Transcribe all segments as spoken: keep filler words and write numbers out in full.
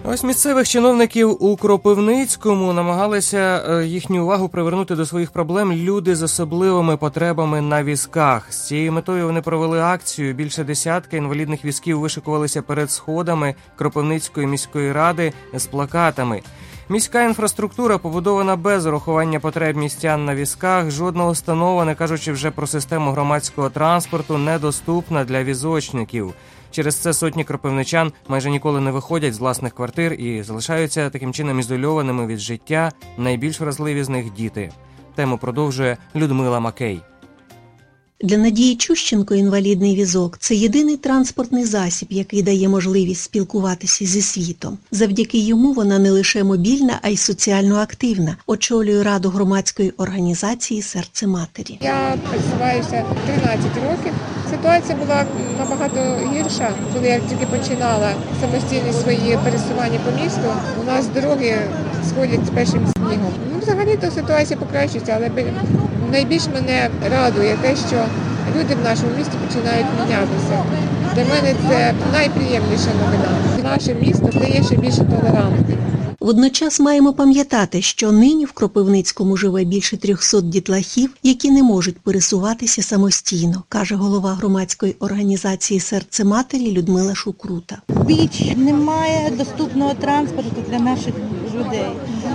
Ось місцевих чиновників у Кропивницькому намагалися їхню увагу привернути до своїх проблем люди з особливими потребами на візках. З цією метою вони провели акцію. Більше десятка інвалідних візків вишикувалися перед сходами Кропивницької міської ради з плакатами. Міська інфраструктура побудована без урахування потреб містян на візках. Жодна установа, не кажучи вже про систему громадського транспорту, недоступна для візочників. Через це сотні кропивничан майже ніколи не виходять з власних квартир і залишаються таким чином ізольованими від життя. Найбільш вразливі з них – діти. Тему продовжує Людмила Макей. Для Надії Чущенко інвалідний візок – це єдиний транспортний засіб, який дає можливість спілкуватися зі світом. Завдяки йому вона не лише мобільна, а й соціально активна. Очолює раду громадської організації «Серце матері». Я працюваюся тринадцять років. Ситуація була набагато гірша, коли я тільки починала самостійні свої пересування по місту. У нас дороги сходять з першим снігом. Ну, взагалі-то ситуація покращується, але найбільш мене радує те, що люди в нашому місті починають мінятися. Для мене це найприємніша новина. Наше місто стає ще більше толерантним. Водночас маємо пам'ятати, що нині в Кропивницькому живе більше трьохсот дітлахів, які не можуть пересуватися самостійно, каже голова громадської організації «Серце матері» Людмила Шукрута. Біч немає доступного транспорту для наших людей.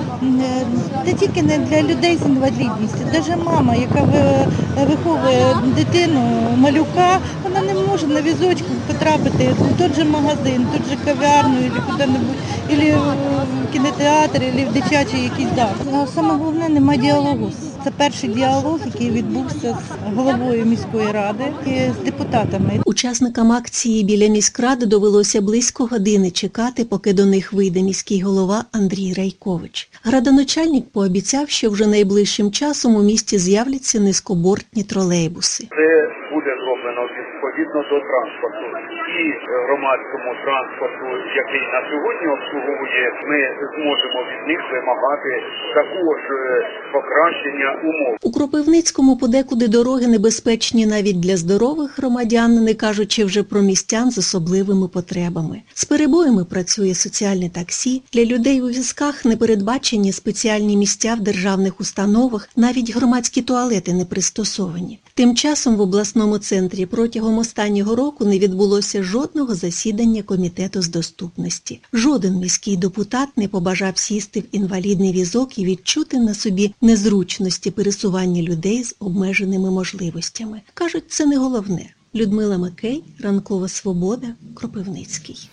Це тільки не для людей з інвалідністю. Навіть мама, яка виховує дитину, малюка, вона не може на візочку потрапити в той же магазин, в той же кав'ярню, або куди-небудь, або в кінотеатр, або в дитячий якийсь заклад. Саме головне, немає діалогу. Це перший діалог, який відбувся з головою міської ради і з депутатами. Учасникам акції біля міськради довелося близько години чекати, поки до них вийде міський голова Андрій Райкович. Градоначальник пообіцяв, що вже найближчим часом у місті з'являться низькобортні тролейбуси. Це буде зроблено відповідно до транспорту. І громадському транспорту, який на сьогодні обслуговує, ми зможемо від них вимагати також покращення умов. У Кропивницькому подекуди дороги небезпечні навіть для здорових громадян, не кажучи вже про містян з особливими потребами. З перебоями працює соціальне таксі. Для людей у візках не передбачені спеціальні місця в державних установах, навіть громадські туалети не пристосовані. Тим часом в обласному центрі протягом останнього року не відбулося жодного засідання комітету з доступності. Жоден міський депутат не побажав сісти в інвалідний візок і відчути на собі незручності пересування людей з обмеженими можливостями. Кажуть, це не головне. Людмила Макей, Ранкова Свобода, Кропивницький.